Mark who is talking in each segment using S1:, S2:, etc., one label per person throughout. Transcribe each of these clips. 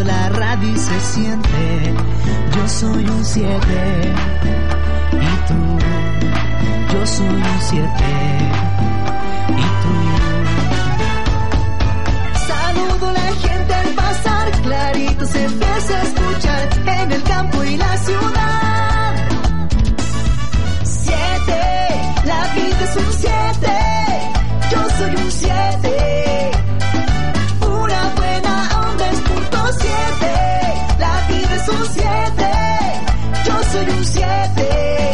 S1: Prendo la radio y se siente. Yo soy un 7 y tú. Yo soy un 7 y tú. Saludo a la gente al pasar, clarito se empieza a escuchar en el campo y la ciudad. 7, la vida es un 7, yo soy un 7. Una buena onda es punto 7, la vida es un 7, yo soy un 7.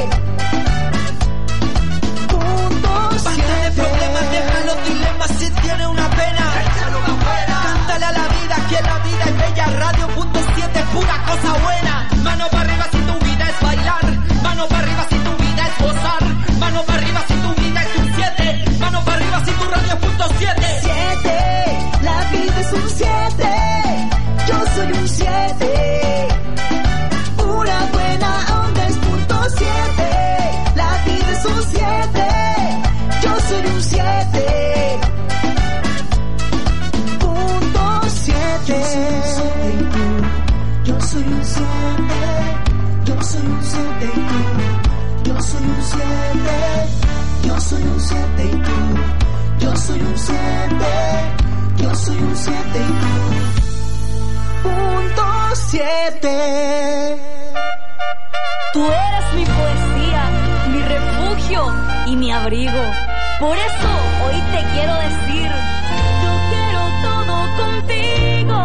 S2: Pura cosa buena, mano para arriba si tu vida es bailar, mano para arriba si tu vida es gozar, mano para arriba si tu vida es un 7, mano para arriba si tu radio es punto 7.
S1: 7, la vida es un 7, yo soy un 7. Una buena onda es punto 7, la vida es un 7, yo soy un 7. Punto 7. Yo soy un 7, yo soy un 7 y tú. Yo soy un 7, yo soy un 7 y tú. Yo soy un 7, yo soy un 7 y tú. Punto 7.
S3: Tú eres mi poesía, mi refugio y mi abrigo. Por eso hoy te quiero decir, yo quiero todo contigo.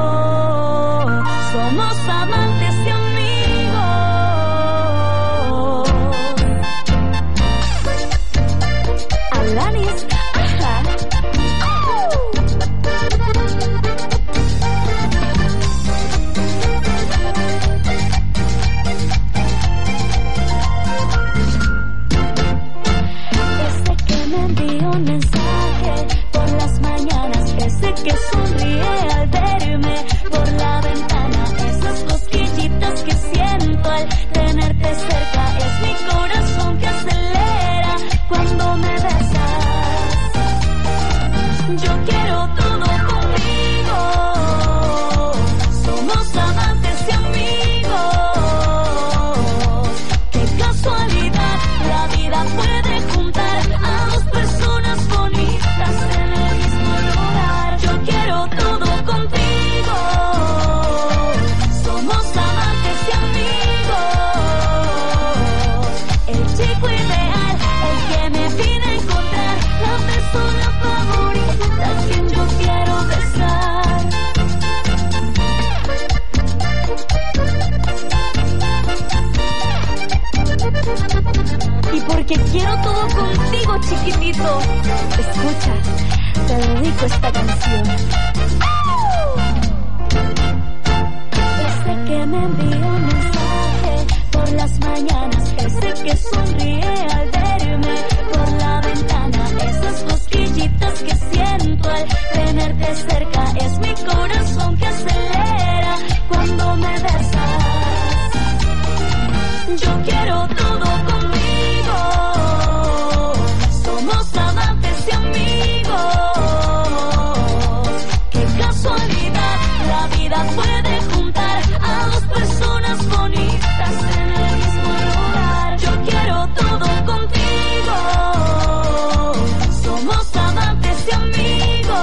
S3: Somos amantes y amigos. Alanis, ajá. Ese que me envió un mensaje por las mañanas, ese que sonríe al verme por la ventana. Que siento al tenerte cerca, es mi corazón que acelera cuando me besas. Yo quiero todo contigo, somos amantes y amigos. Qué casualidad, la vida puede juntar a dos personas bonitas en el mismo lugar. Yo quiero todo contigo, somos amantes y amigos. El chico ideal, el que me vine a encontrar, la persona favorita a quien yo quiero besar. Y porque quiero todo contigo, chiquitito, escucha, te dedico esta canción. Ese que me envió un mensaje por las mañanas, ese que sonríe al verme por la ventana, esas cosquillitas que siento al tenerte cerca, es mi corazón que acelera cuando me besas. Yo quiero todo contigo, somos amantes y amigos. Qué casualidad, la vida puede juntar a dos personas bonitas en el mismo lugar. Yo quiero todo contigo, somos amantes y amigos.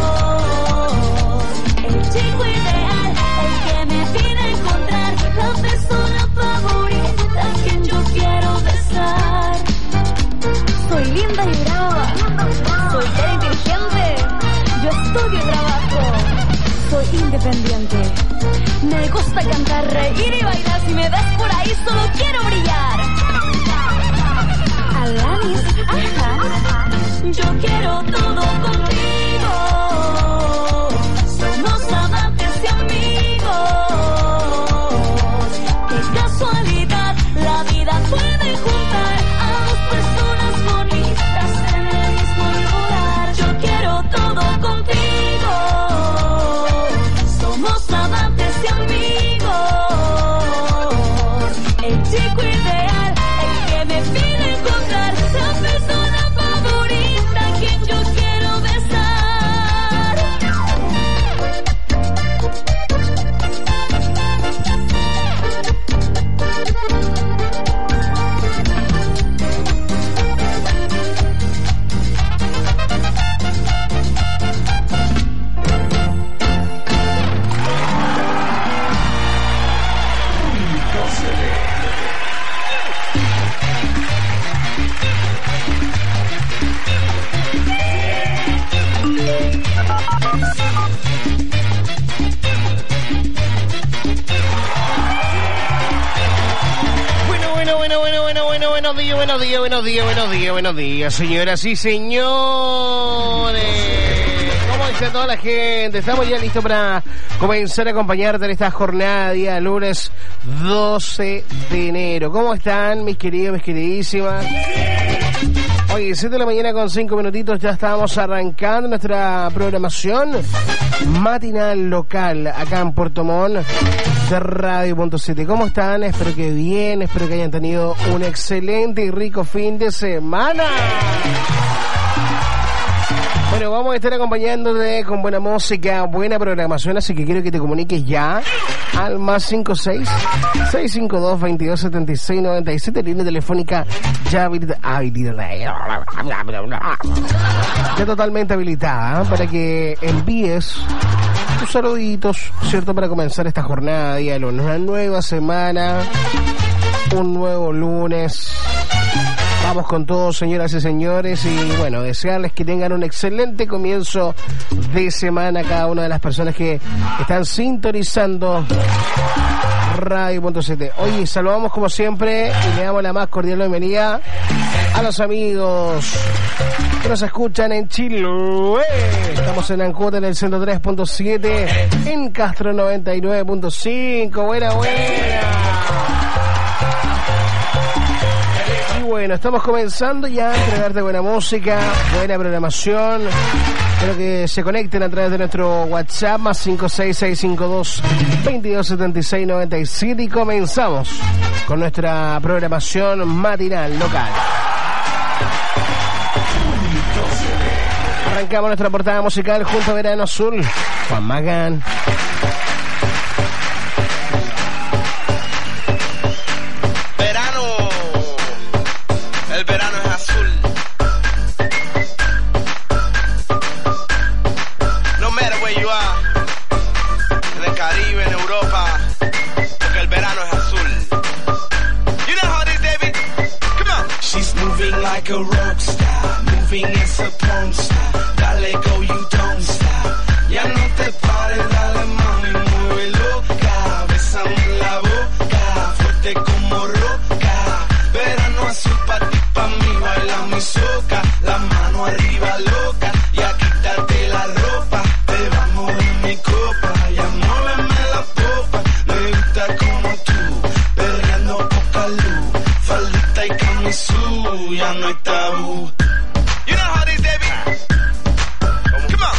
S3: El chico ideal, el que me vine a encontrar, la persona favorita a quien yo quiero besar. Soy linda y brava, soltera e inteligente, yo estudio y trabajo, soy independiente. Me gusta cantar, reír y bailar, si me ves por ahí solo quiero brillar. Alanis, ajá. Yo quiero todo contigo, somos amantes y amigos. Qué casualidad, la vida puede juntar a dos personas bonitas en el mismo lugar. Yo quiero todo contigo, somos amantes y amigos. El chico ideal, el que me pide encontrar, la persona favorita a quien yo quiero besar.
S4: buenos días, señoras y señores. ¿Cómo está toda la gente? Estamos ya listos para comenzar a acompañarte en esta jornada, día lunes 12 de enero. ¿Cómo están, mis queridos, mis queridísimas? Oye, 7 de la mañana con 5 minutitos, ya estábamos arrancando nuestra programación matinal local acá en Puerto Montt de Radio.7. ¿Cómo están? Espero que bien, espero que hayan tenido un excelente y rico fin de semana. Bueno, vamos a estar acompañándote con buena música, buena programación, así que quiero que te comuniques ya al más 56-652-2276-97, línea telefónica ya totalmente habilitada, para que envíes tus saluditos, ¿cierto? Para comenzar esta jornada, día de lunes, una nueva semana, un nuevo lunes. Vamos con todo, señoras y señores, y bueno, desearles que tengan un excelente comienzo de semana cada una de las personas que están sintonizando Radio.7. Oye, saludamos como siempre y le damos la más cordial bienvenida a los amigos que nos escuchan en Chiloé. Estamos en Ancud en el 103.7, en Castro 99.5. Buena. Bueno, estamos comenzando ya a entregarte buena música, buena programación. Espero que se conecten a través de nuestro WhatsApp más 56652227697 y comenzamos con nuestra programación matinal local. Arrancamos nuestra portada musical junto a Verano Azul, Juan Magán.
S5: Like a rock star, moving as a porn star. Dale go, you don't stop. Ya no te pares, dale mami, mueve loca. Bésame en la boca, fuerte como roca. Verano azul pa' ti, pa' mí, baila mi soca. La mano arriba loca, ya quítate la ropa. Te vamos en mi copa, ya muéveme la popa. Me gusta como tú, perreando poca luz. Faldita y camisú, ya no hay tabú. You know how this, baby. Come on.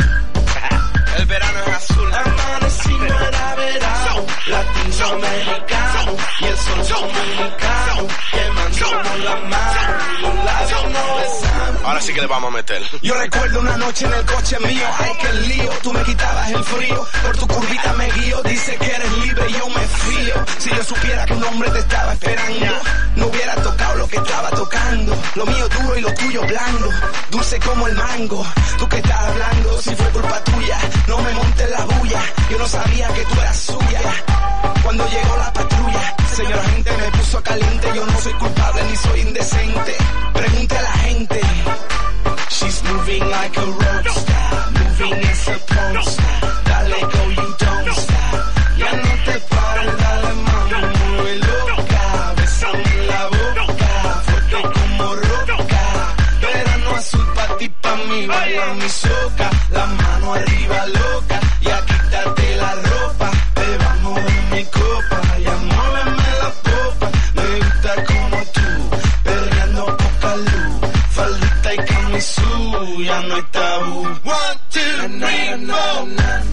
S5: El verano es azul. Amanecí no era verano, latino mexicano y el sol dominicano quemándonos la mano, los labios no besan.
S6: Ahora sí que le vamos a meter.
S5: Yo recuerdo una noche en el coche mío, ay que lío, tú me quitabas el frío, por tu curvita me guío, dice que eres libre y yo me fío. Si yo supiera que un hombre te estaba esperando, no hubiera tocado lo que estaba tocando. Lo mío duro y lo tuyo blando, dulce como el mango. Tú que estás hablando, si fue culpa tuya, no me montes la bulla. Yo no sabía que tú eras suya. Cuando llegó la patrulla, señora gente me puso caliente. Yo no soy culpable ni soy indecente. Pregunte a la gente. She's moving like a rock star, moving as a porn star. Dale go, you don't stop. Ya no te pares, dale mami, mueve loca. Bésame en la boca, fuerte como roca. Verano azul pa' ti, pa' mí, baila mi soca. La mano arriba loca, ya quítate la ropa. Bebamos en mi copa, ya muéveme la popa. Me gusta como tú, perreando poca luz. Faldita y camisú, ya no hay tabú. 1, 2, 3, 4.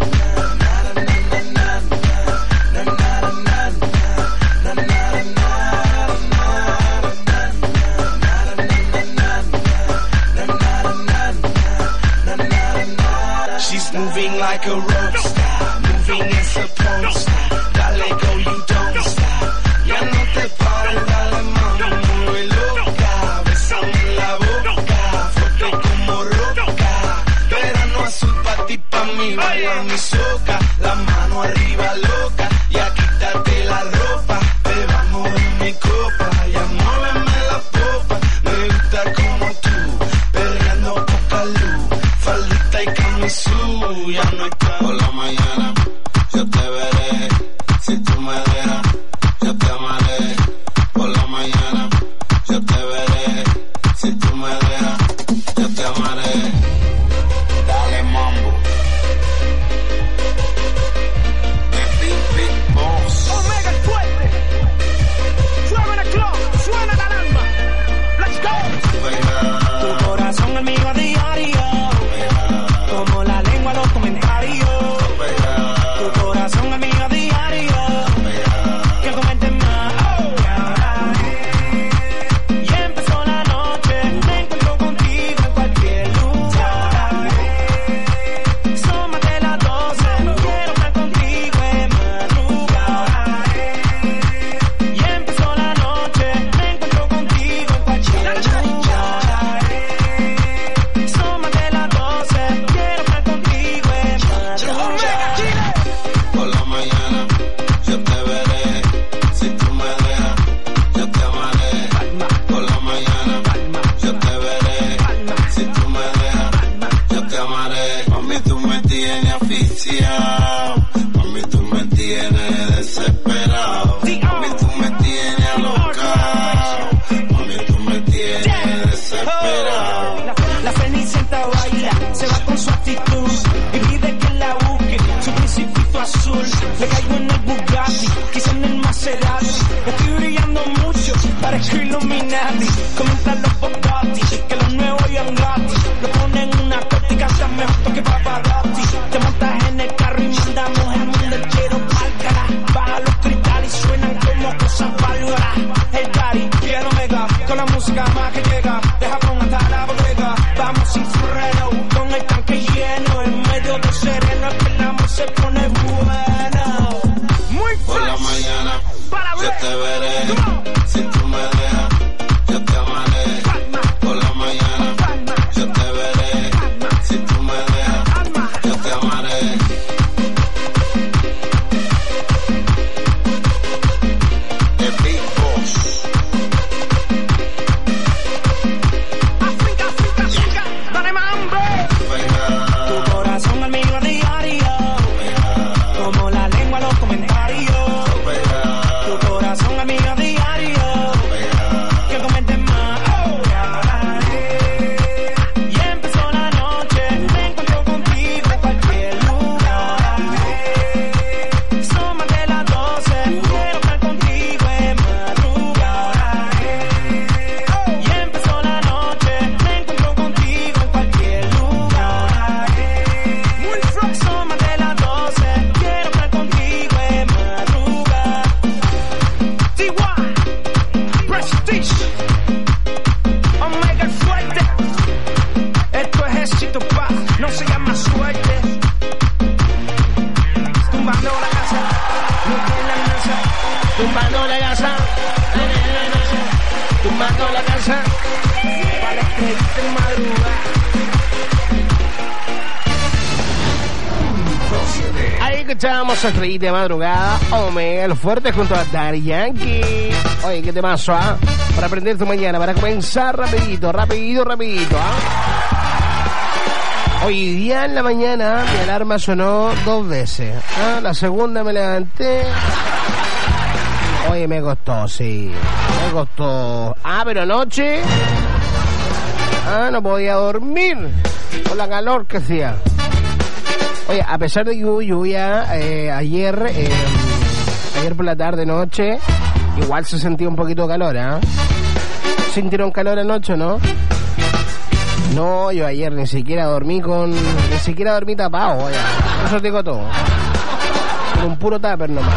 S5: She's moving like a rock star, moving as a porn star. Dale go, you don't stop. Ya no te pares, dale mami, mueve loca. Bésame en la boca, fuerte como roca. Verano azul pa' ti, pa' mí, baila mi soca. La mano arriba loca, ya quítate la ropa. Bebamos en mi copa, ya muéveme la popa. Me gusta como tú, perreando poca luz. Faldita y camisú, ya no hay tabú.
S6: Por la mañana yo te veré, si tú me dejas yo te amaré. Por la mañana
S5: Le caigo en el Bugatti, quizá en el Maserati. Estoy brillando mucho, parezco Illuminati. Comentan los Bugatti, que los nuevos Young Gotti. Lo ponen en una corte y cantan mejor que Pavarotti. Te montas en el carro y mandamos el mundo entero pa'l cara. Baja los cristales y suenan como cosas bárbaras. El Daddy, quiero mega, con la música más que llega. Deja con hasta la bodega, vamos sin freno, con el tanque lleno. En medio de sereno, es que el amor se pone bueno. Muy
S6: Por la mañana, yo te veré. Si tú me dejas, yo te amaré. Por la mañana, yo te veré. Si tú me dejas, yo te amaré. The Big Boss.
S5: Dale mambo. Tu corazón al mío a diario, como la lengua los comentarios. Tu corazón al mío a diario, que comentes más. Y empezó la noche, me encuentro contigo en cualquier lugar. Son más de las 12, quiero estar contigo en madrugada. Y empezó la noche, me encuentro contigo en cualquier lugar. Son más de las 12, quiero estar contigo en madrugada. T.Y. Prestige, Omega el fuerte. Esto es éxito, pa, no se llama suerte. Tumbando la casa, no tiene la mesa.
S4: Tumbando la casa, tumbando la casa.
S5: Para escribirte en madrugada.
S4: Ahí escuchábamos a Estrellita de Madrugada, Omega el Fuerte junto a Daddy Yankee. Oye, qué temazo, ¿ah? Para aprender tu mañana, para comenzar rapidito, ¿ah? Hoy día en la mañana mi alarma sonó 2 veces, ¿ah? La segunda me levanté. Oye, me costó, sí, me costó. Ah, pero anoche, no podía dormir por la calor que hacía. Oye, a pesar de que hubo lluvia ayer por la tarde, noche, igual se sentía un poquito de calor, ¿ah? ¿Sintieron calor anoche, no? No, yo ayer ni siquiera dormí tapado, oye. Eso te digo todo. Con un puro tupper nomás.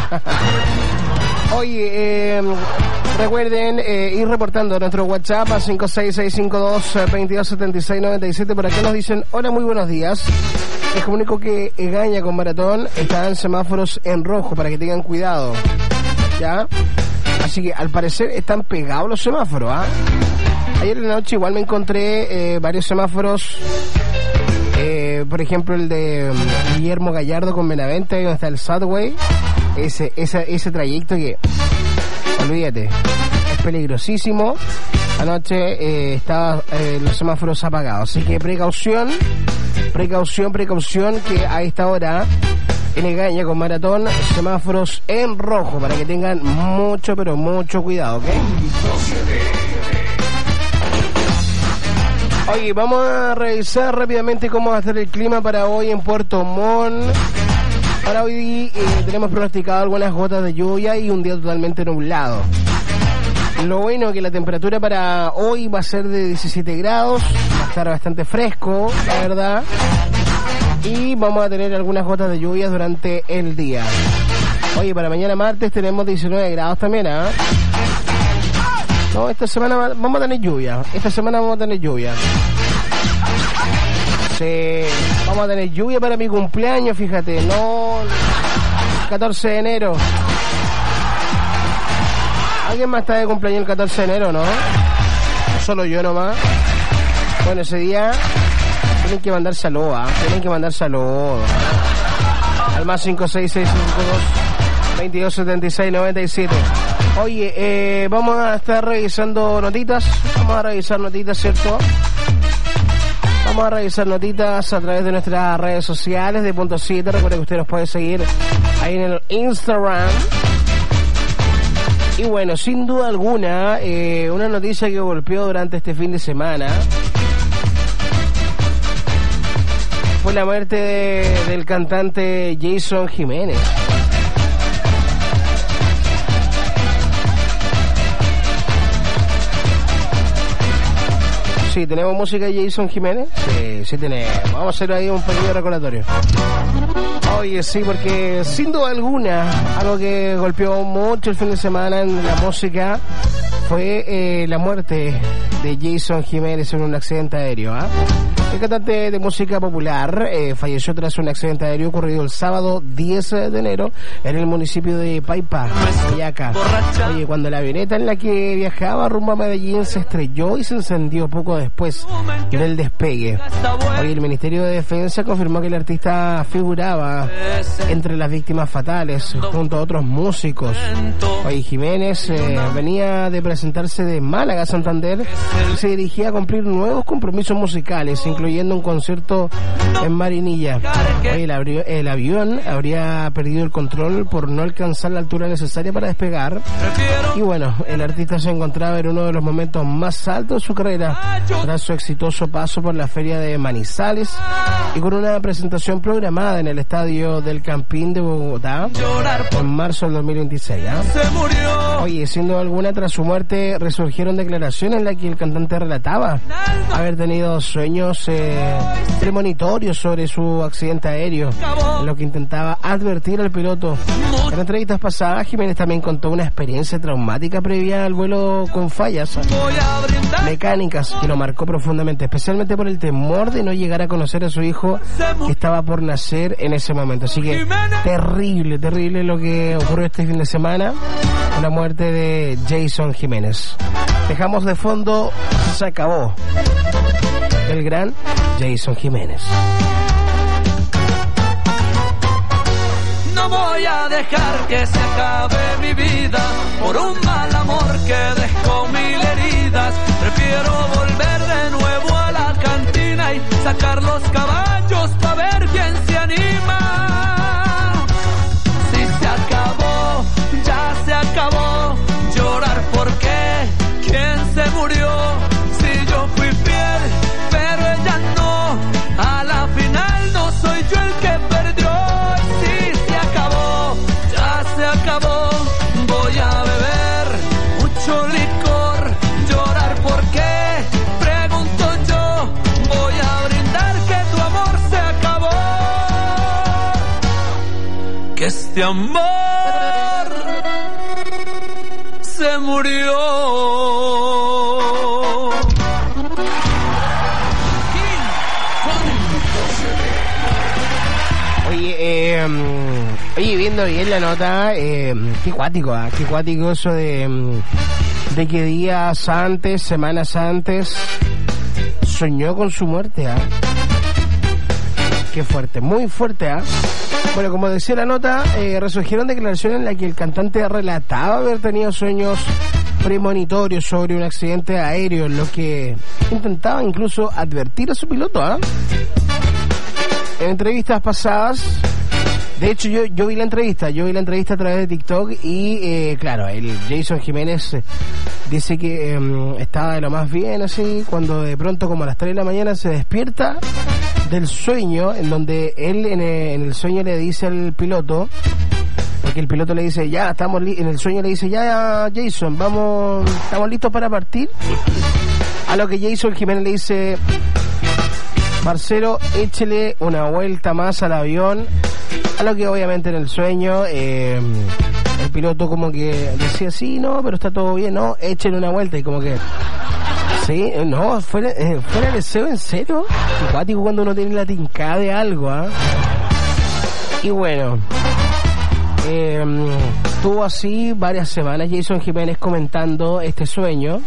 S4: Oye, recuerden ir reportando a nuestro WhatsApp a 56652-227697. Por acá nos dicen: hola, muy buenos días. Les comunico que Egaña con Maratón están semáforos en rojo para que tengan cuidado, ¿ya? Así que al parecer están pegados los semáforos, ¿ah? Ayer en la noche igual me encontré varios semáforos, por ejemplo el de Guillermo Gallardo con Benavente, ahí donde está el Subway, ese trayecto que, olvídate, es peligrosísimo. Anoche estaban los semáforos apagados, así que precaución, que a esta hora en Egaña con Maratón, semáforos en rojo para que tengan mucho, pero mucho cuidado, ¿ok? Oye, vamos a revisar rápidamente cómo va a estar el clima para hoy en Puerto Montt. Para hoy tenemos pronosticado algunas gotas de lluvia y un día totalmente nublado. Lo bueno es que la temperatura para hoy va a ser de 17 grados, va a estar bastante fresco, la verdad. Y vamos a tener algunas gotas de lluvia durante el día. Oye, para mañana martes tenemos 19 grados también, ¿ah? No, esta semana vamos a tener lluvia. Sí, vamos a tener lluvia para mi cumpleaños, fíjate. No, 14 de enero. ¿Alguien más está de cumpleaños el 14 de enero, no? Solo yo nomás. Bueno, ese día tienen que mandar saludos, al más 56652-227697. Oye, vamos a estar revisando notitas. Vamos a revisar notitas, ¿cierto? Vamos a revisar notitas a través de nuestras redes sociales de Punto 7. Recuerden que usted nos puede seguir ahí en el Instagram. Y bueno, sin duda alguna, una noticia que golpeó durante este fin de semana fue la muerte del cantante Jason Jiménez. Sí, ¿tenemos música de Jason Jiménez? Sí tenemos. Vamos a hacer ahí un pequeño recordatorio. Oye, sí, porque sin duda alguna, algo que golpeó mucho el fin de semana en la música fue la muerte de Jason Jiménez en un accidente aéreo. El cantante de música popular falleció tras un accidente aéreo ocurrido el sábado 10 de enero en el municipio de Paipa, Boyacá. Oye, cuando la avioneta en la que viajaba rumbo a Medellín se estrelló y se encendió poco después del despegue. Oye, el Ministerio de Defensa confirmó que el artista figuraba entre las víctimas fatales junto a otros músicos. Oye, Jiménez venía de presentarse de Málaga a Santander y se dirigía a cumplir nuevos compromisos musicales, incluyendo un concierto en Marinilla. Oye, el avión habría perdido el control por no alcanzar la altura necesaria para despegar. Y bueno, el artista se encontraba en uno de los momentos más altos de su carrera tras su exitoso paso por la feria de Manizales y con una presentación programada en el estadio del Campín de Bogotá en marzo del 2026. Oye, sin duda alguna, tras su muerte resurgieron declaraciones en las que el cantante relataba haber tenido sueños premonitorios sobre su accidente aéreo, en lo que intentaba advertir al piloto. En entrevistas pasadas, Jiménez también contó una experiencia traumática previa al vuelo con fallas mecánicas que lo marcó profundamente, especialmente por el temor de no llegar a conocer a su hijo que estaba por nacer en ese momento. Así que terrible lo que ocurrió este fin de semana con la muerte de Jason Jiménez. Dejamos de fondo Se acabó, el gran Jason Jiménez.
S2: No voy a dejar que se acabe mi vida por un mal amor que dejó 1000 heridas. Prefiero volver de nuevo a la cantina y sacar los caballos para ver quién se anima. Si se acabó, ya se acabó. Llorar porque quién se murió. Si yo fui fiel, pero ella no. A la final no soy yo el que perdió. Acabó, voy a beber mucho licor, llorar porque, pregunto yo, voy a brindar que tu amor se acabó, que este amor se murió.
S4: Oye, viendo bien la nota, qué cuático eso de que días antes, semanas antes, soñó con su muerte. Qué fuerte, muy fuerte. Bueno, como decía la nota, resurgieron declaraciones en las que el cantante relataba haber tenido sueños premonitorios sobre un accidente aéreo, en lo que intentaba incluso advertir a su piloto. En entrevistas pasadas, de hecho yo vi la entrevista a través de TikTok y claro, el Jason Jiménez dice que estaba de lo más bien así, cuando de pronto como a las 3 de la mañana se despierta del sueño, en donde él en el sueño le dice al piloto, porque el piloto le dice, ya estamos en el sueño le dice, ya Jason, estamos listos para partir, a lo que Jason Jiménez le dice, parcero, échele una vuelta más al avión. A lo que obviamente en el sueño el piloto como que decía, sí, no, pero está todo bien, no, échele una vuelta. Y como que, sí, no, fuera el deseo, en serio. Simpático cuando uno tiene la tincada de algo, Y bueno, estuvo así varias semanas Jason Jiménez comentando este sueño.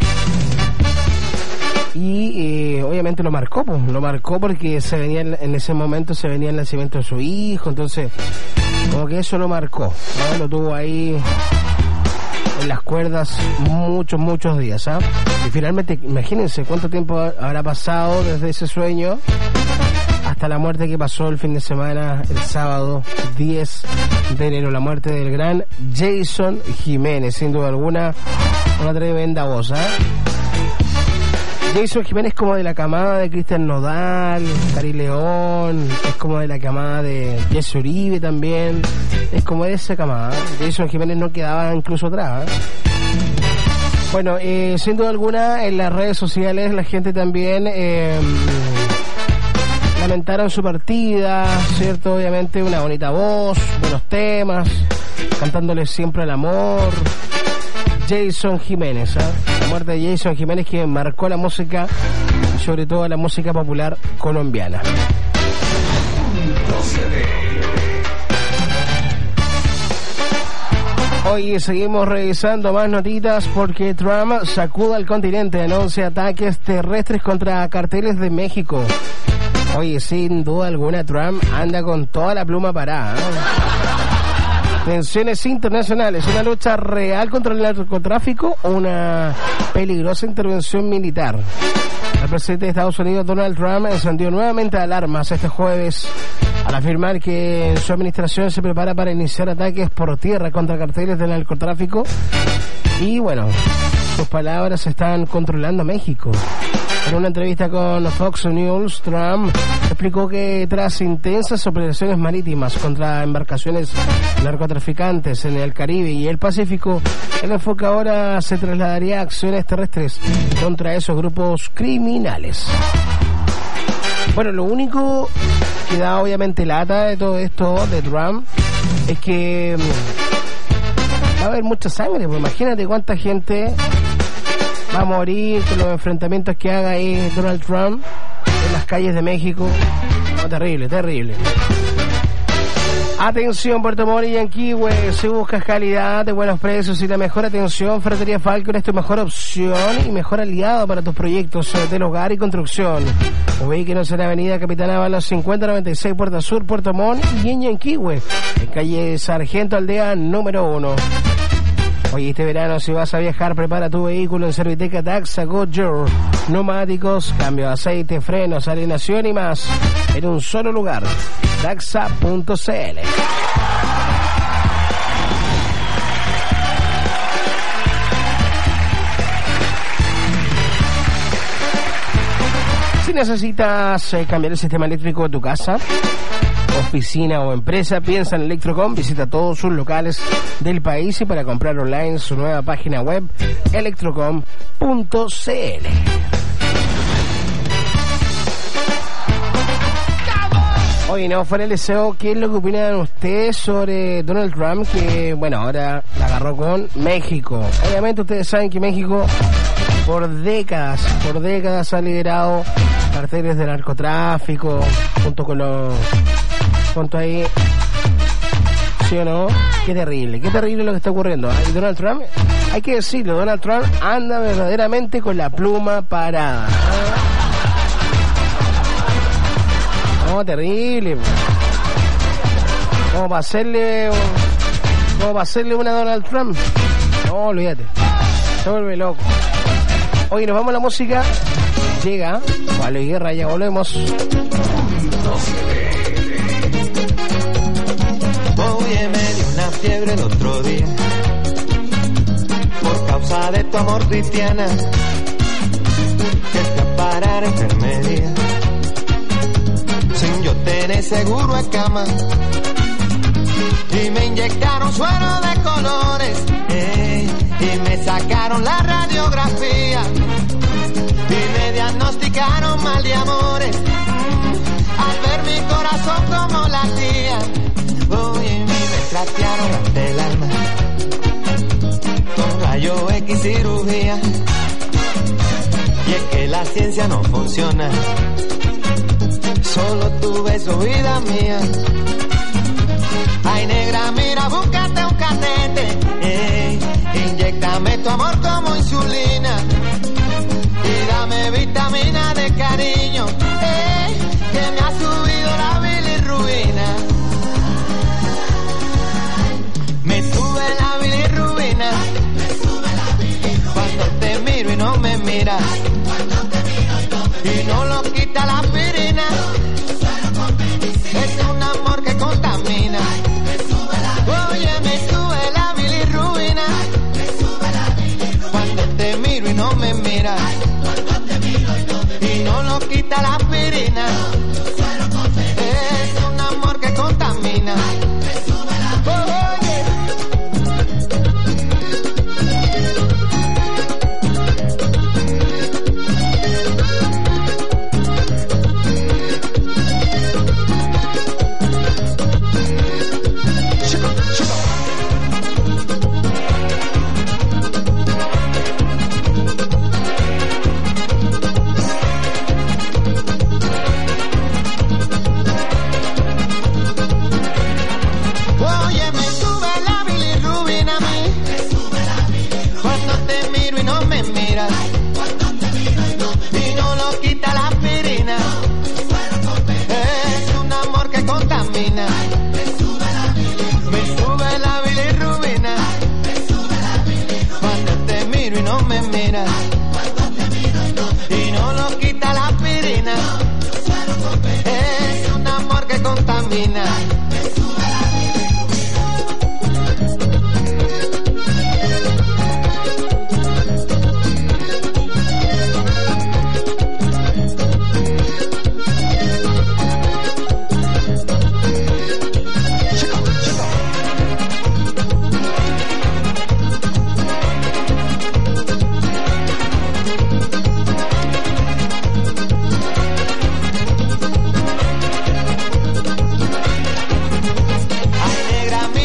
S4: Y obviamente lo marcó porque en ese momento se venía el nacimiento de su hijo, entonces como que eso lo marcó, lo tuvo ahí en las cuerdas muchos días, y finalmente imagínense cuánto tiempo habrá pasado desde ese sueño hasta la muerte que pasó el fin de semana, el sábado 10 de enero, la muerte del gran Jason Jiménez, sin duda alguna una tremenda voz, Jason Jiménez como de la camada de Cristian Nodal, Cari León, es como de la camada de Jesse Uribe también, es como de esa camada. Jason Jiménez no quedaba incluso atrás. Bueno, sin duda alguna en las redes sociales la gente también lamentaron su partida, ¿cierto? Obviamente una bonita voz, buenos temas, cantándole siempre el amor. Jason Jiménez, la muerte de Jason Jiménez, que marcó la música, sobre todo la música popular colombiana. Hoy seguimos revisando más notitas porque Trump sacuda al continente, anuncia ataques terrestres contra carteles de México. Oye, sin duda alguna Trump anda con toda la pluma parada, Tensiones internacionales, una lucha real contra el narcotráfico o una peligrosa intervención militar. El presidente de Estados Unidos, Donald Trump, encendió nuevamente alarmas este jueves al afirmar que su administración se prepara para iniciar ataques por tierra contra carteles del narcotráfico. Y bueno, sus palabras están controlando México. En una entrevista con Fox News, Trump explicó que tras intensas operaciones marítimas contra embarcaciones narcotraficantes en el Caribe y el Pacífico, el enfoque ahora se trasladaría a acciones terrestres contra esos grupos criminales. Bueno, lo único que da obviamente lata de todo esto de Trump es que va a haber mucha sangre, pues imagínate cuánta gente va a morir con los enfrentamientos que haga ahí Donald Trump en las calles de México. No, terrible, terrible. Atención, Puerto Montt y Yanquihue, si buscas calidad de buenos precios y la mejor atención, Ferretería Falcon es tu mejor opción y mejor aliado para tus proyectos del hogar y construcción. Ubíquenos en la avenida Capitán Ábalos 5096, Puerta Sur, Puerto Montt y en Yanquihue, en calle Sargento Aldea número 1. Oye, este verano si vas a viajar, prepara tu vehículo en Serviteca Daxa Goodyear. Neumáticos, cambio de aceite, frenos, alineación y más en un solo lugar. Daxa.cl. Si necesitas cambiar el sistema eléctrico de tu casa, oficina o empresa, piensa en Electrocom. Visita todos sus locales del país y para comprar online su nueva página web electrocom.cl. Oye, no, fuera el deseo, ¿qué es lo que opinan ustedes sobre Donald Trump? Que, bueno, ahora la agarró con México. Obviamente ustedes saben que México por décadas ha liderado carteles de narcotráfico, junto con los... junto ahí, ¿sí o no? Qué terrible lo que está ocurriendo. Y Donald Trump, hay que decirlo, Donald Trump anda verdaderamente con la pluma parada. No, terrible. Como para hacerle una a Donald Trump. No, olvídate. Se vuelve loco. Hoy nos vamos a la música. Llega Pablo y Guerra, ya volvemos.
S7: Oye, me dio una fiebre el otro día por causa de tu amor, Cristiana, que fui a parar a enfermería sin yo tener seguro en cama y me inyectaron suero de colores y me sacaron la radiografía y me diagnosticaron mal de amores al ver mi corazón como latía. Oye, me trastearon ante el alma con rayo X cirugía y es que la ciencia no funciona, solo tu beso, vida mía. Ay, negra, mira, búscate un catete, inyéctame tu amor como insulina y dame vitamina de cariño, que me ha subido la bilirrubina. Me sube la bilirrubina cuando te miro y no me miras, y no lo quita la aspirina, es un amor que contamina. Oye, me sube la bilirrubina cuando te miro y no me miras,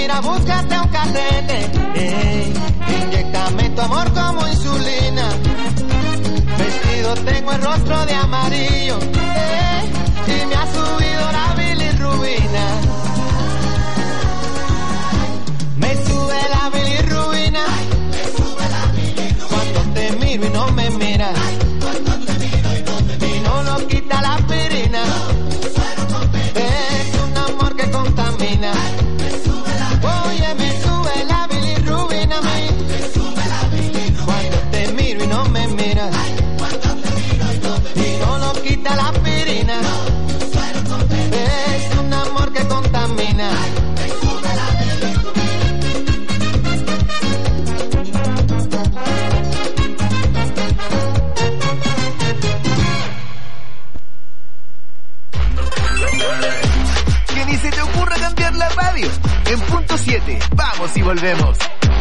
S7: mira, búscate un catete. Inyéctame tu amor como insulina. Vestido tengo el rostro de amarillo. Y me ha subido la bilirrubina. Me sube la bilirrubina. Cuando te miro y no me miras. Y no lo quita la aspirina. Es un amor que contamina. Oye, me sube la bilirrubina a mí. Cuando te miro y no me miras. Y no lo quita la aspirina. Es un amor que contamina.
S8: Que ni se te ocurra cambiar la radio. En punto 7, vamos y volvemos.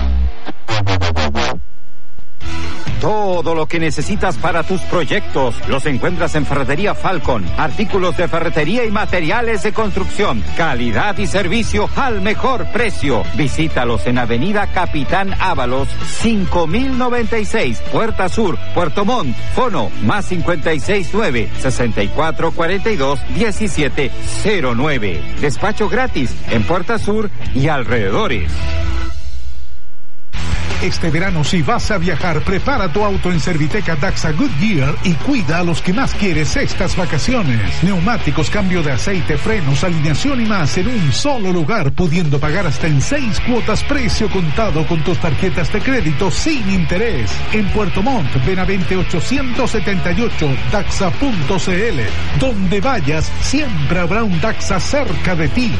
S9: Todo lo que necesitas para tus proyectos los encuentras en Ferretería Falcon. Artículos de ferretería y materiales de construcción. Calidad y servicio al mejor precio. Visítalos en Avenida Capitán Ábalos, 5096, Puerta Sur, Puerto Montt. Fono más 569-6442-1709. Despacho gratis en Puerta Sur y alrededores.
S10: Este verano, si vas a viajar, prepara tu auto en Serviteca Daxa Goodyear y cuida a los que más quieres estas vacaciones. Neumáticos, cambio de aceite, frenos, alineación y más en un solo lugar, pudiendo pagar hasta en 6 cuotas precio contado con tus tarjetas de crédito sin interés. En Puerto Montt, Benavente 878, Daxa.cl. Donde vayas, siempre habrá un Daxa cerca de ti.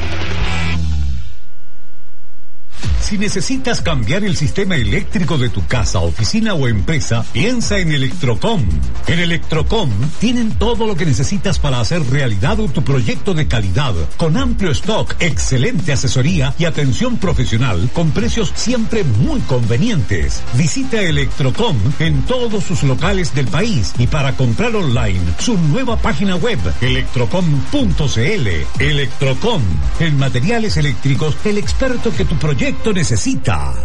S11: Si necesitas cambiar el sistema eléctrico de tu casa, oficina o empresa, piensa en Electrocom. En Electrocom tienen todo lo que necesitas para hacer realidad tu proyecto de calidad, con amplio stock, excelente asesoría y atención profesional, con precios siempre muy convenientes. Visita Electrocom en todos sus locales del país y para comprar online, su nueva página web, electrocom.cl. Electrocom, en materiales eléctricos, el experto que tu proyecto necesita.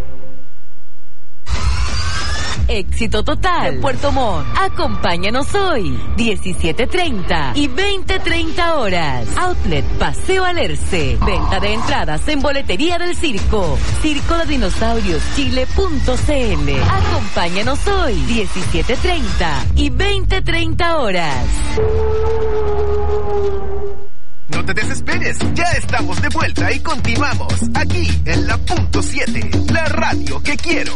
S12: Éxito total. Puerto Montt. Acompáñanos hoy, 17:30 y 20:30 horas. Outlet Paseo Alerce. Venta de entradas en boletería del circo. Circo de Dinosaurios Chile.cl. Acompáñanos hoy, 17:30 y 20:30 horas.
S8: No te desesperes, ya estamos de vuelta y continuamos aquí en la punto 7, la radio que quiero.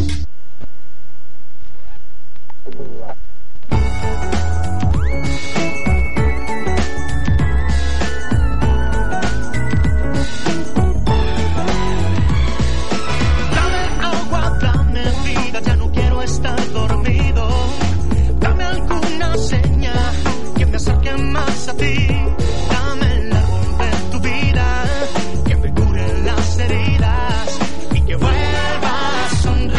S1: Dame agua, dame vida, ya no quiero estar dormido. Dame alguna señal que me acerque más a ti. Heridas y que vuelva a sonreír.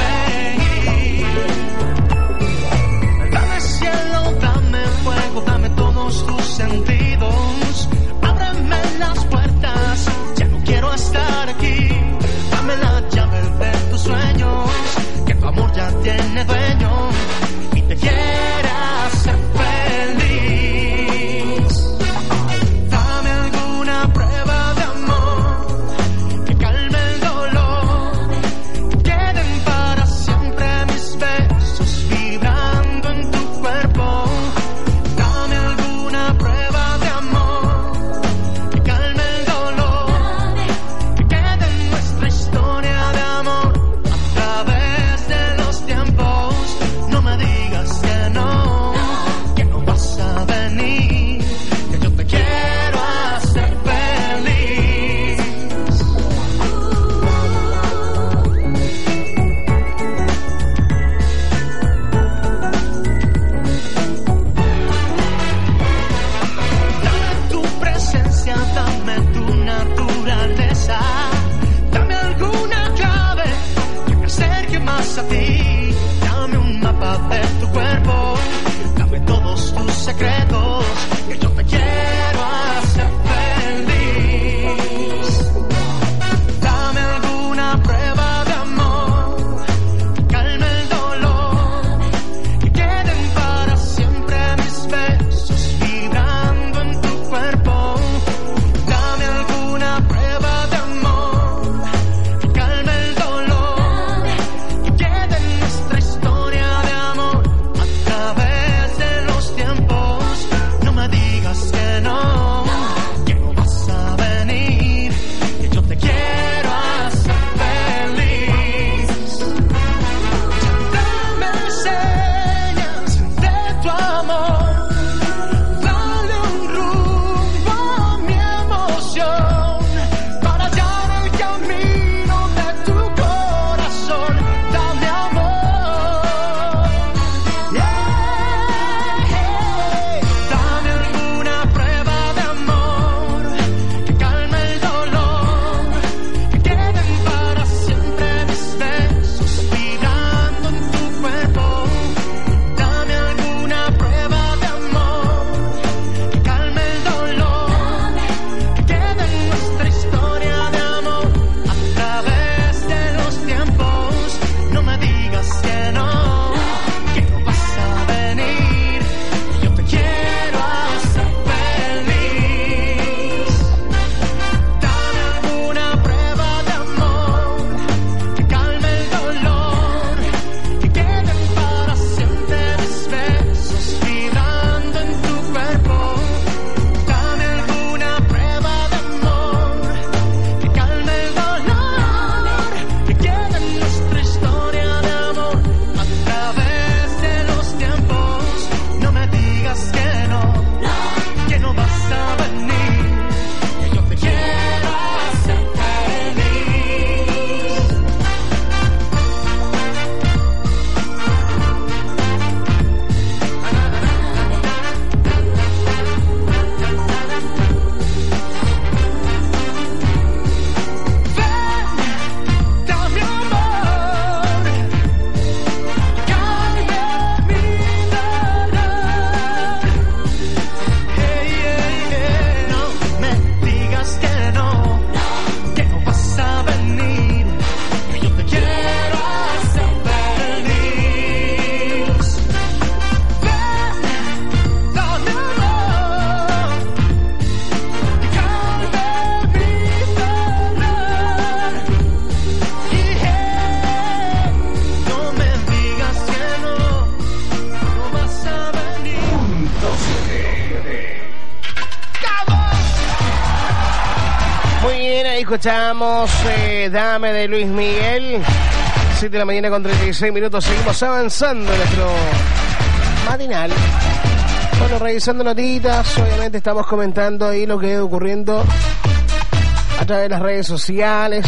S4: escuchamos Dame de Luis Miguel. 7 de la mañana con 36 minutos. Seguimos avanzando en nuestro matinal. Bueno, revisando notitas. Obviamente estamos comentando ahí lo que está ocurriendo a través de las redes sociales.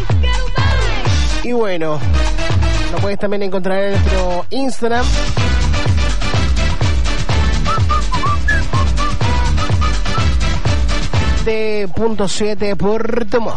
S4: Y bueno, lo puedes también encontrar en nuestro Instagram. de .7 Puerto Montt.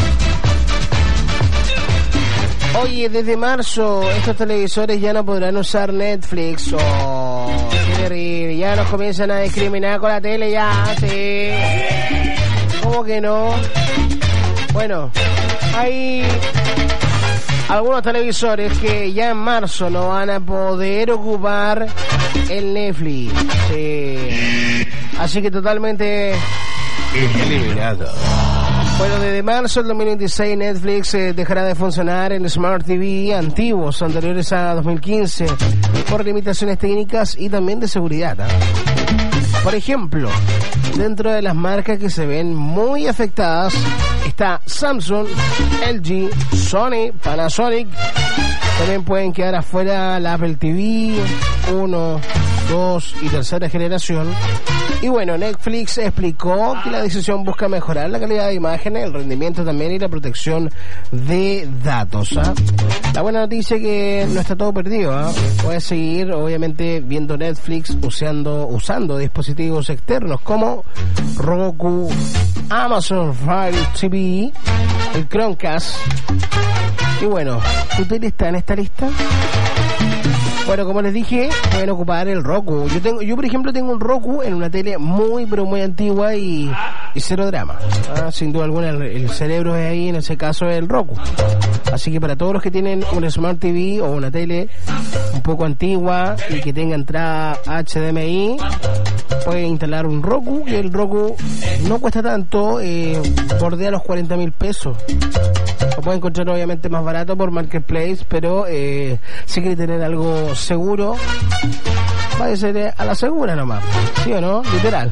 S4: Oye, desde marzo estos televisores ya no podrán usar Netflix. Oh, qué terrible. Ya nos comienzan a discriminar con la tele ya, sí. ¿Cómo que no? Bueno, hay algunos televisores que ya en marzo no van a poder ocupar el Netflix. Sí. Así que totalmente eliminado. Bueno, desde marzo del 2026 Netflix dejará de funcionar en Smart TV antiguos anteriores a 2015 por limitaciones técnicas y también de seguridad. Por ejemplo, dentro de las marcas que se ven muy afectadas está Samsung, LG, Sony, Panasonic. También pueden quedar afuera la Apple TV 1, 2 y tercera generación. Y bueno, Netflix explicó que la decisión busca mejorar la calidad de imágenes, el rendimiento también y la protección de datos. La buena noticia es que no está todo perdido. Puedes seguir obviamente viendo Netflix usando dispositivos externos como Roku, Amazon Fire TV, el Chromecast. Y bueno, ¿tu tele está en esta lista? Bueno, como les dije, pueden ocupar el Roku. Yo por ejemplo tengo un Roku en una tele muy pero muy antigua y cero drama. Sin duda alguna el cerebro es ahí, en ese caso es el Roku. Así que para todos los que tienen un Smart TV o una tele un poco antigua y que tenga entrada HDMI, pueden instalar un Roku, que el Roku no cuesta tanto, bordea los 40.000 pesos. Lo pueden encontrar obviamente más barato por Marketplace, pero si quiere tener algo seguro, va a ser a la segura nomás, ¿sí o no? Literal.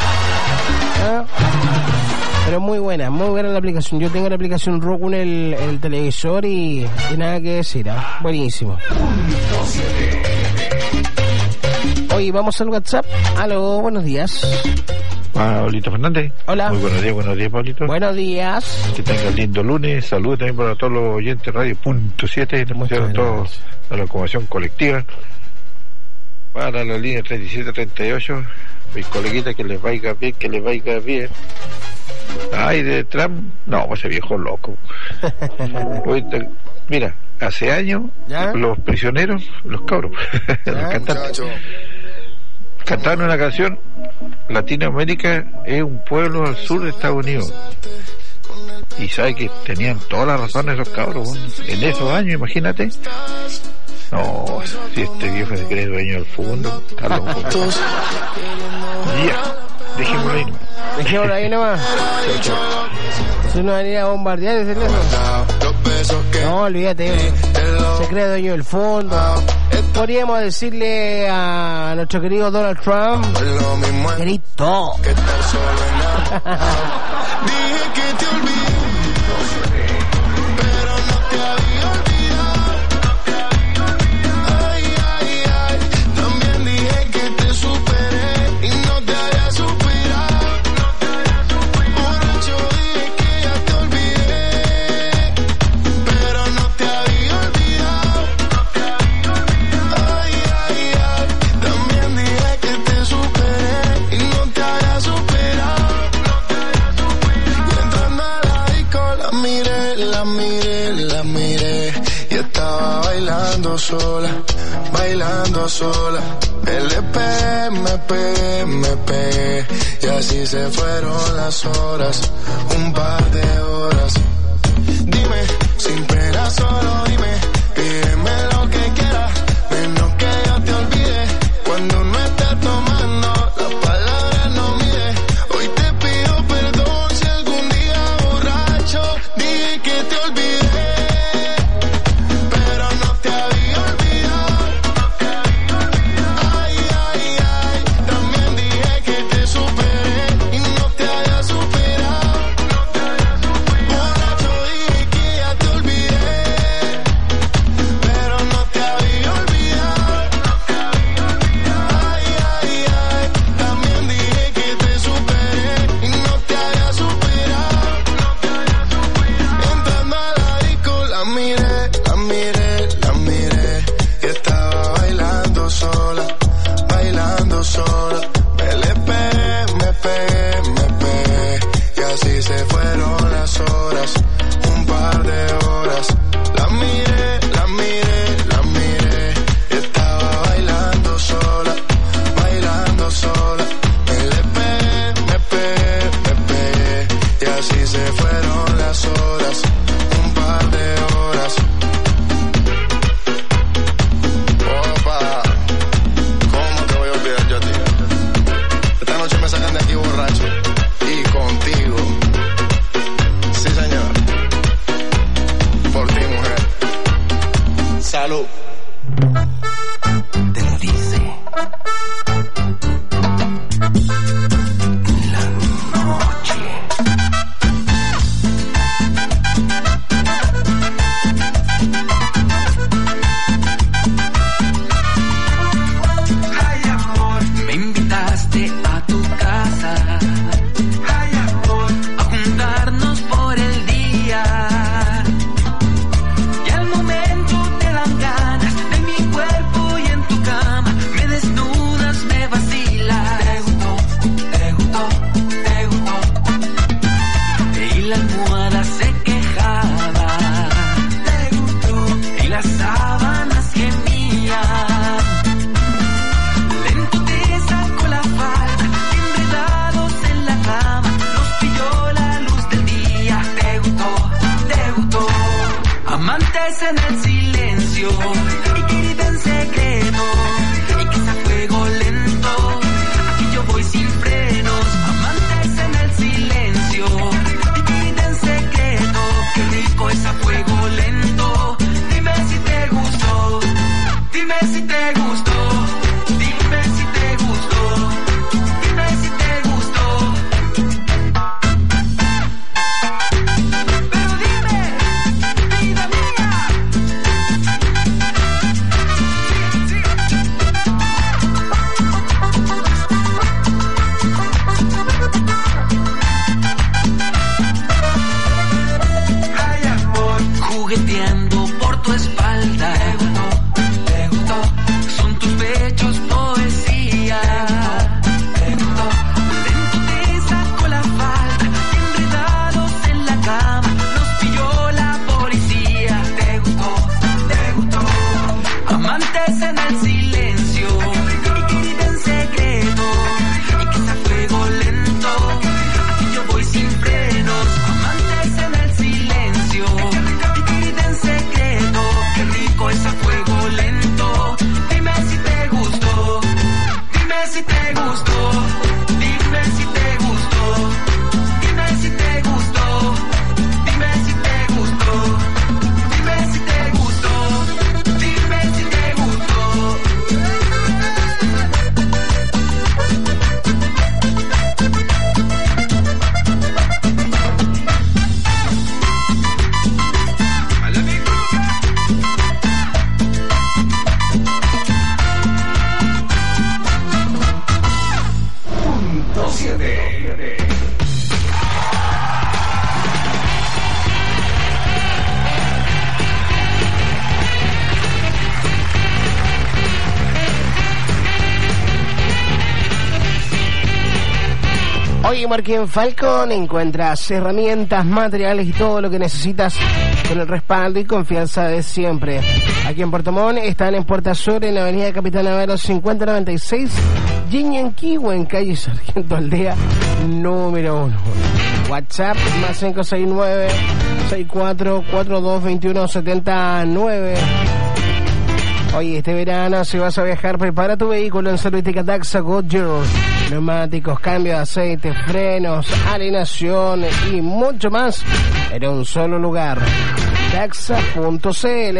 S4: Pero muy buena la aplicación. Yo tengo la aplicación Roku en el televisor y nada que decir, buenísimo. Oye, vamos al WhatsApp. Aló, buenos días.
S13: Pablito Fernández.
S4: Hola.
S13: Muy buenos días, Pablito.
S4: Buenos días.
S13: Que tenga lindo lunes. Saludos también para todos los oyentes de Radio .7. Todos a la locomoción colectiva. Para la línea 3738. Mis coleguitas, que les vaya bien. Ay, de Trump. No, ese viejo loco. Mira, hace años, los prisioneros, los cabros, los cantantes, cantaron una canción: Latinoamérica es un pueblo al sur de Estados Unidos. Y sabe que tenían toda la razón esos cabros, en esos años, imagínate. No, si este viejo se cree dueño del fondo, está loco. Ya, dejémoslo ahí nomás.
S4: Si no venía a bombardear ese teléfono. No, olvídate, se cree dueño del fondo. Podríamos decirle a nuestro querido Donald Trump: grito.
S14: Dije que te olvidé, pero no te había olvidado. Ay, ay, ay. También dije que te superé y no te había superado. Borracho dije que ya te olvidé, pero no te había olvidado. Ay, ay, ay. También dije que te superé y no te había superado. La miré y estaba bailando sola. LP, me pegué y así se fueron las horas, un par de horas. Dime, sin pena, solo dime, pídeme lo que quieras, menos que yo te olvide. Cuando no estés tomando, las palabras no mide. Hoy te pido perdón si algún día borracho dije que te olvidé, pero no te había olvidado. Ay, ay, ay. También dije que te superé y no te había superado.
S5: Salud.
S15: Te lo dice la noche.
S16: Ay, amor, me invitaste a tu casa. Ay, amor, a juntarnos por el día. Y al momento te dan ganas de mi cuerpo y en tu cama me desnudas, me vacilas. Te gustó, te gustó, te gustó. Y la almohada se quejaba. Te gustó. Y las sábanas gemían. Lento te sacó la falda, enredados en la cama, nos pilló la luz del día. Te gustó, te gustó. Amantes en el silencio y querida en secreto, y que sea fuego lento, aquí yo voy sin frenos. Amantes en el silencio y querida en secreto, qué rico es a fuego lento. Dime si te gustó, dime si te gustó, dime si te gustó, dime si te gustó. Pero dime, vida mía. Ay, amor, jugueteando por tu espalda. Te gustó, son tus pechos poesía. Te gustó, lento te sacó la falda, enredados en la cama, nos pilló la policía. Te gustó, te gustó. Amantes en el silencio y querida en secreto, y que sea fuego lento, aquí yo voy sin frenos. Amantes en el silencio y querida en secreto, qué rico es a fuego lento. Dime si te gustó, dime si te gustó, dime si te gustó, dime si te gustó, dime si te gustó, dime si te gustó, dime si te gustó.
S15: Punto 7.
S4: Oye, porque en Falcon encuentras herramientas, materiales y todo lo que necesitas con el respaldo y confianza de siempre. Aquí en Puerto Montt están en Puerta Sur, en la avenida Capitán Avero 5096, Yiñanquihue, en calle Sargento Aldea, número 1. WhatsApp más 569-6442-2179. Oye, este verano, si vas a viajar, prepara tu vehículo en Servitéca Daxa Goodyear. Neumáticos, cambio de aceite, frenos, alineación y mucho más en un solo lugar. Daxa.cl.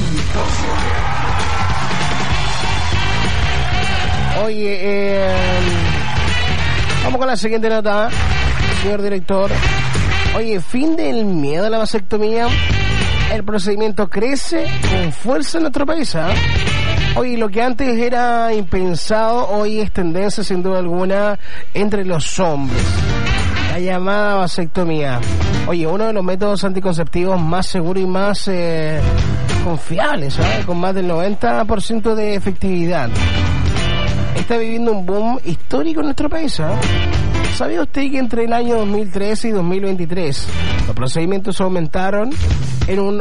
S4: Oye, vamos con la siguiente nota, señor director. Oye, fin del miedo a la vasectomía. El procedimiento crece con fuerza en nuestro país, ¿eh? Oye, lo que antes era impensado, hoy es tendencia sin duda alguna entre los hombres. La llamada vasectomía. Oye, uno de los métodos anticonceptivos más seguros y más confiables, ¿sabes? Con más del 90% de efectividad. Está viviendo un boom histórico en nuestro país, ¿sabes? ¿Sabía usted que entre el año 2013 y 2023 los procedimientos aumentaron en un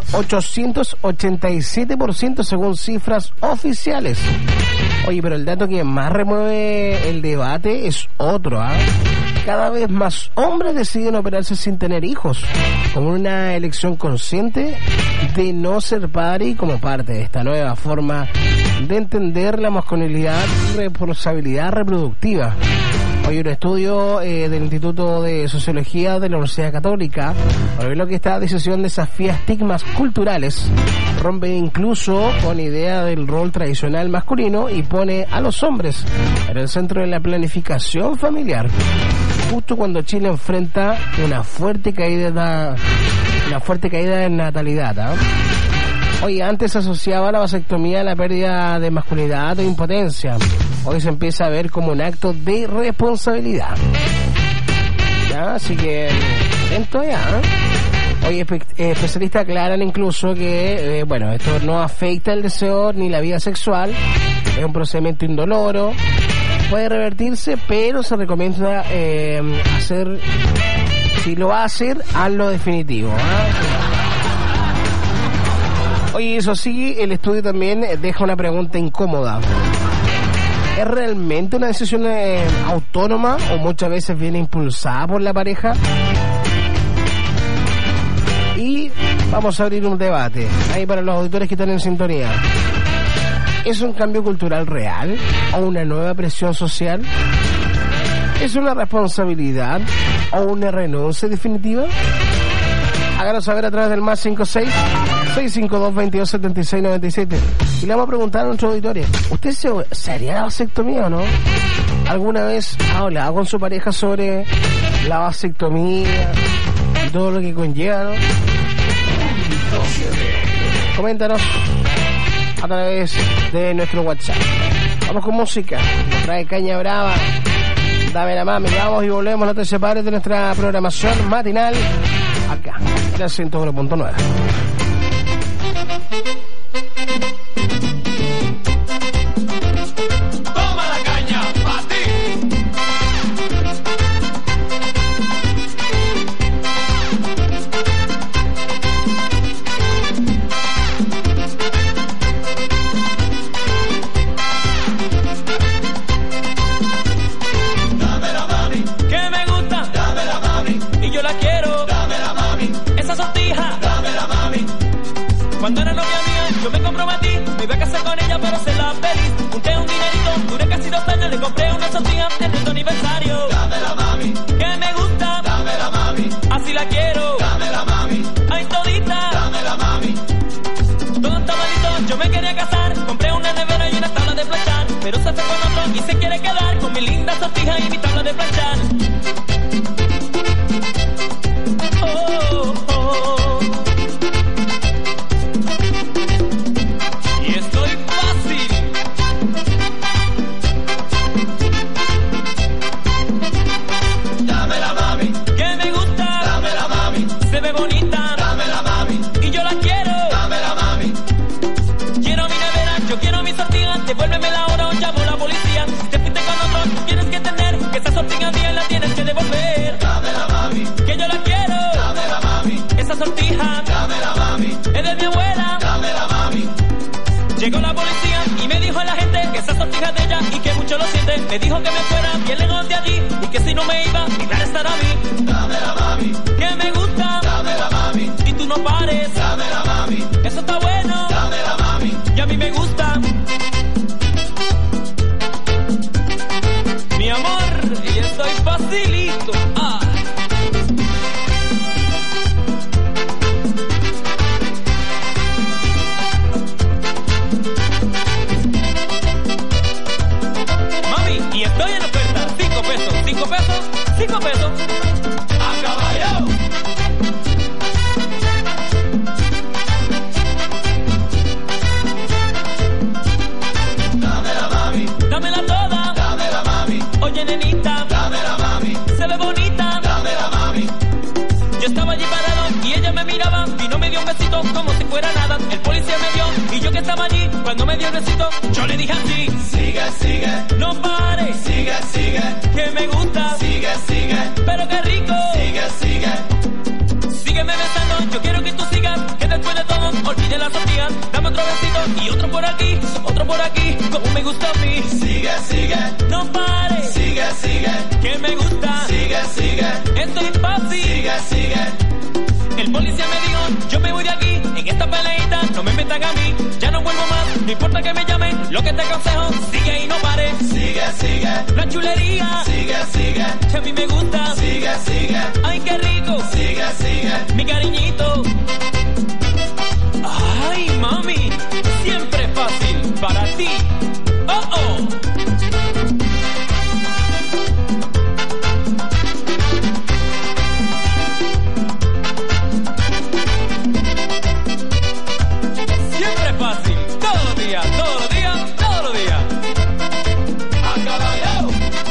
S4: 887% según cifras oficiales? Oye, pero el dato que más remueve el debate es otro, ¿ah? Cada vez más hombres deciden operarse sin tener hijos, como una elección consciente de no ser padre y como parte de esta nueva forma de entender la masculinidad y responsabilidad reproductiva. Hoy un estudio del Instituto de Sociología de la Universidad Católica reveló que esta decisión desafía estigmas culturales, rompe incluso con idea del rol tradicional masculino y pone a los hombres en el centro de la planificación familiar, justo cuando Chile enfrenta una fuerte caída de natalidad. Hoy antes se asociaba la vasectomía a la pérdida de masculinidad o impotencia. Hoy se empieza a ver como un acto de responsabilidad. ¿Ya? Así que, atento ya. Hoy especialistas aclaran incluso que, esto no afecta el deseo ni la vida sexual. Es un procedimiento indoloro. Puede revertirse, pero se recomienda hacer, si lo va a hacer, hazlo definitivo. Oye, eso sí, el estudio también deja una pregunta incómoda. ¿Es realmente una decisión autónoma o muchas veces viene impulsada por la pareja? Y vamos a abrir un debate ahí para los auditores que están en sintonía. ¿Es un cambio cultural real o una nueva presión social? ¿Es una responsabilidad o una renuncia definitiva? Háganos saber a través del más 56-652-2276-97. Y le vamos a preguntar a nuestro auditorio, ¿usted se haría la vasectomía o no? ¿Alguna vez ha hablado con su pareja sobre la vasectomía y todo lo que conlleva, no? Coméntanos a través de nuestro WhatsApp. Vamos con música, nos trae Caña Brava, Dame la Mami. Vamos y volvemos, no te separes de nuestra programación matinal acá, en el 101.9.
S16: Toma la caña, pa' ti. Dame la mami, que me gusta. Dame la mami, y yo la quiero. Dame la mami, esa sortija. Dame la mami. Cuando era novia mía, yo me comprometí, me iba a casar con ella para hacerla feliz. Junté un dinerito, duré casi 2 años, le compré una sortija en nuestro aniversario. Dame la mami, que me gusta. Dame la mami, así la quiero. Dame la mami, ay todita. Dame la mami. Todo estaba listo, yo me quería casar. Compré una nevera y una tabla de planchar. Pero se fue con otro y se quiere quedar con mi linda sortija y mi tabla de planchar. Oh, oh. Y estoy fácil. Dame la mami, que me gusta. Dame la mami, se ve bonita. Dame la mami, y yo la quiero. Dame la mami. Quiero mi nevera, yo quiero mi sortija. Devuélvemela ahora o llamo a la policía. Si te fuiste con otro, tienes que entender que esa sortija mía la tienes que devolver. Dame la mami, que yo la quiero. Dame la mami, esa sortija. Dame la mami, es de mi abuela. Dame la mami. Llegó la policía y me dijo a la gente que esa sortija es de ella y que mucho lo siente. Me dijo que me fuera bien lejos de allí y que si no me iba, mi cara estará a mí. Dame la mami, que me gusta. Dame la mami, y tú no pares. Dame la mami, eso está bueno. Dame la mami, y a mí me gusta. Mi amor, y estoy facilito. Ah. Y estoy en oferta, 5 pesos, 5 pesos, 5 pesos. ¡A caballo! Dame la mami, dámela toda. Dame la mami, oye nenita. Dame la mami, se ve bonita. Dame la mami. Yo estaba allí parado y ella me miraba y no me dio un besito como si fuera nada. El policía me dio y yo que estaba allí, cuando me dio el besito, yo le dije así: sigue, sigue, no pares. Sigue, sigue, que me gusta. Sigue, sigue, pero qué rico. Sigue, sigue, sígueme besando. Yo quiero que tú sigas, que después de todo olvide la sortija. Dame otro besito y otro por aquí, como me gusta a mí. Sigue, sigue, no pares. Sigue, sigue, que me gusta. Sigue, sigue, estoy fácil. Sigue, sigue. El policía me dijo, yo me voy de aquí, en esta peleita no me metan a mí, ya no vuelvo más, no importa que me llamen, lo que te aconsejo, sigue y no pares. Sigue, sigue, la chulería. Sigue, sigue, sigue. Que a mí me gusta. Sigue, sigue. Ay, qué rico. Sigue, sigue. Mi cariñito. Ay, mami. Siempre fácil para ti. Oh, oh. Siempre fácil. Todos los días, todos los días, todos los días. A caballo.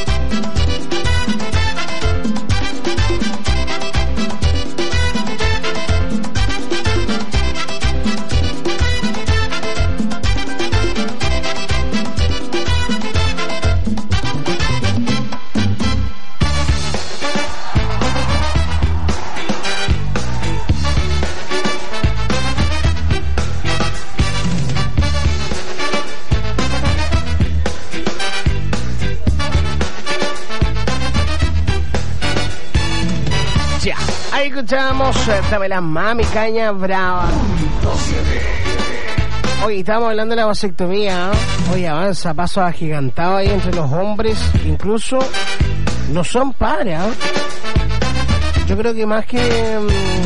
S4: Ahí escuchamos Dame la Mami, Caña Brava. Oye, estábamos hablando de la vasectomía. Oye, avanza pasos agigantados ahí entre los hombres. Incluso no son pares. Yo creo que más que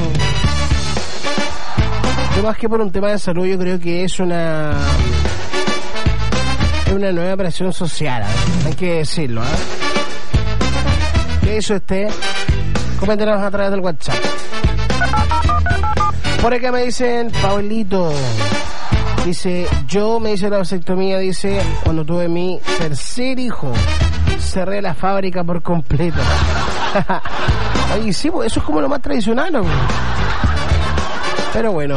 S4: por un tema de salud, yo creo que es una nueva presión social. Hay que decirlo. Que eso esté. Coméntenos a través del WhatsApp. Por acá me dicen, Pablito, dice, yo me hice la vasectomía, dice, cuando tuve mi tercer hijo, cerré la fábrica por completo. Oye, sí, pues eso es como lo más tradicional, ¿no? Pero bueno.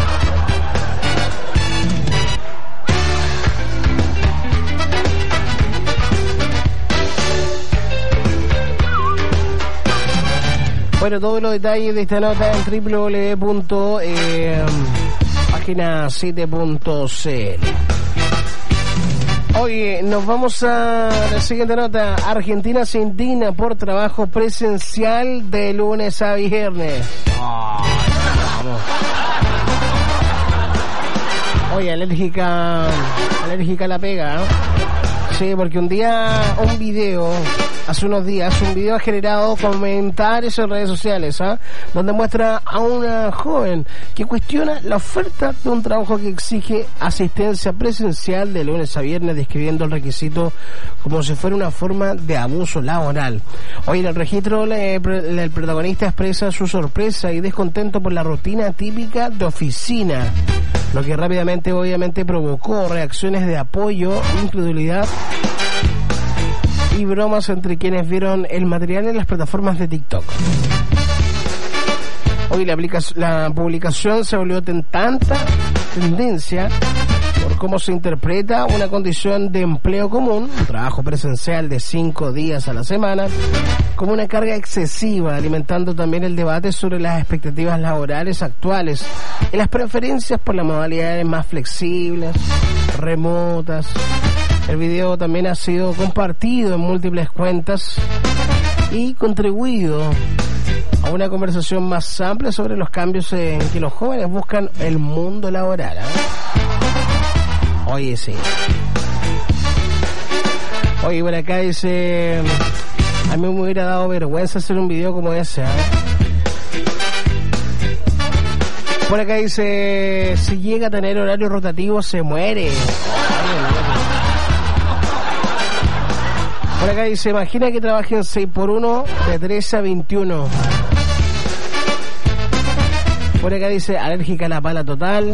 S4: Bueno, todos los detalles de esta nota en www.pagina7.cl. Oye, nos vamos a la siguiente nota. Argentina se indigna por trabajo presencial de lunes a viernes. Vamos. Oye, alérgica a la pega, ¿no? Sí, porque un video ha generado comentarios en redes sociales, donde muestra a una joven que cuestiona la oferta de un trabajo que exige asistencia presencial de lunes a viernes, describiendo el requisito como si fuera una forma de abuso laboral. Hoy en el registro el protagonista expresa su sorpresa y descontento por la rutina típica de oficina, lo que rápidamente obviamente provocó reacciones de apoyo, incredulidad y bromas entre quienes vieron el material en las plataformas de TikTok. Hoy la publicación se volvió tanta tendencia por cómo se interpreta una condición de empleo común, un trabajo presencial de 5 días a la semana, como una carga excesiva, alimentando también el debate sobre las expectativas laborales actuales y las preferencias por las modalidades más flexibles, remotas. El video también ha sido compartido en múltiples cuentas y contribuido a una conversación más amplia sobre los cambios en que los jóvenes buscan el mundo laboral. Oye, sí. Oye, por acá dice, a mí me hubiera dado vergüenza hacer un video como ese. Por acá dice, si llega a tener horario rotativo se muere. Por acá dice, imagina que trabajen 6x1 de 13 a 21. Por acá dice, alérgica a la pala total.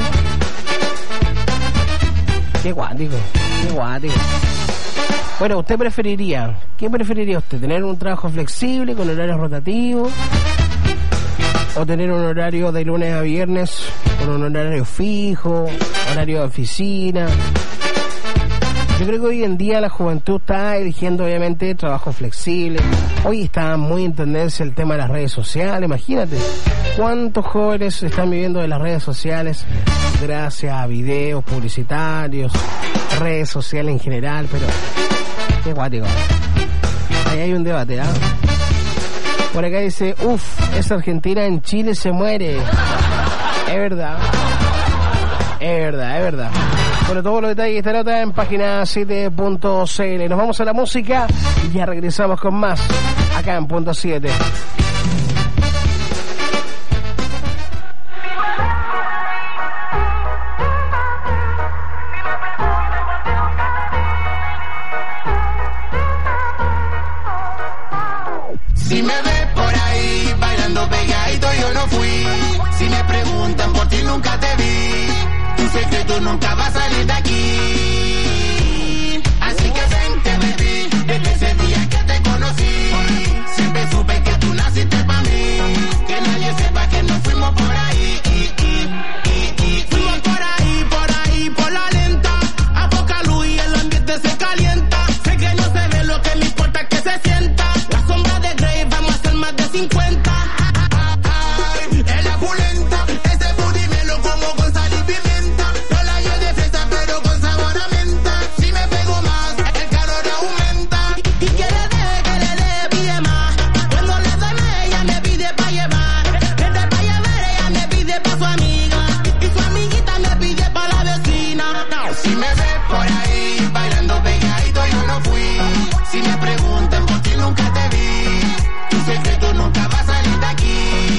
S4: Qué guático, qué guático. Bueno, ¿qué preferiría usted? ¿Tener un trabajo flexible con horarios rotativos? ¿O tener un horario de lunes a viernes con un horario fijo, horario de oficina? Yo creo que hoy en día la juventud está eligiendo obviamente trabajo flexible. Hoy está muy en tendencia el tema de las redes sociales. Imagínate cuántos jóvenes están viviendo de las redes sociales gracias a videos publicitarios, redes sociales en general, pero qué guático. Ahí hay un debate, Por acá dice, esa Argentina en Chile se muere. Es verdad. Es verdad. Bueno, todos los detalles de esta nota en página 7.cl. Nos vamos a la música y ya regresamos con más acá en Punto 7.
S14: Si me ves por ahí bailando pegadito, yo no fui. Si me preguntan por ti, nunca te vi. Tu secreto nunca va a salir de aquí. Así que vente, baby, desde ese día que te conocí. Siempre supe que tú naciste para mí. Que nadie sepa que nos fuimos por ahí. Fuimos por ahí, por la lenta. A poca luz y el ambiente se calienta. Sé que no se ve, lo que me importa es que se sienta. La sombra de Grey, vamos a hacer más de 50. En la pulenta, ese booty me lo como con sal y pimienta. No la llevo de fresa, pero con sabor a menta. Si me pego más, el calor aumenta. Y quiere que le dé, pide más. Cuando le doy más, ella me pide pa' llevar. Desde pa' llevar, ella me pide pa' su amiga. Y su amiguita me pide pa' la vecina. Si me ves por ahí bailando pegadito, yo no fui. Si me preguntan por ti, nunca te vi. Tu secreto nunca va a salir de aquí.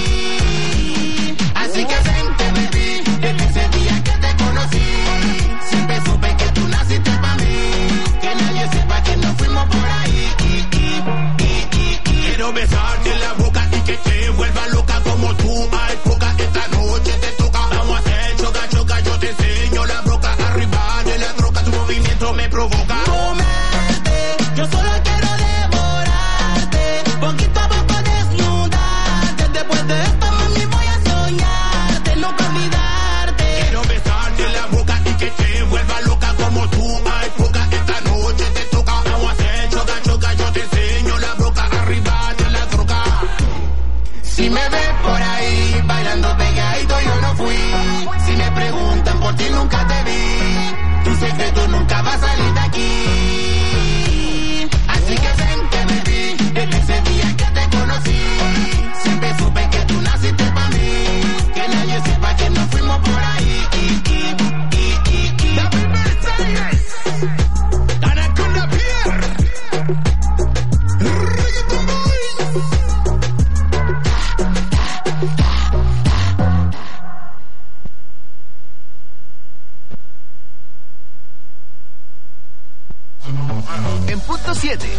S14: Así que vente, baby, desde ese día que te conocí. Siempre supe que tú naciste para mí. Que nadie sepa que nos fuimos por ahí. Quiero besarte en la boca y que te vuelva loca como tú. Ay, poca, esta noche te toca. Vamos a hacer choca, choca, yo te enseño la broca. Arriba de la troca, tu movimiento me provoca. Comerte, yo solo quiero devorarte. Poquito a poco desnudarte. Después de esto, mami, voy a soñarte, nunca olvidarte. Quiero besarte en la boca y que te vuelva loca como tú. Ay, poca, esta noche te toca. Vamos a hacer choca, choca, yo te enseño la broca. Arriba de la troca. Si me ves por ahí bailando pegadito, yo no fui. Si me preguntan por ti, nunca te vi. Tu secreto nunca va a salir de aquí. Así que vente, baby, desde ese día que te conocí. Siempre supe que tú naciste para mí. Que nadie sepa que nos fuimos por ahí. Anaconda Pierre. Reggaeton Boys.
S8: En Punto 7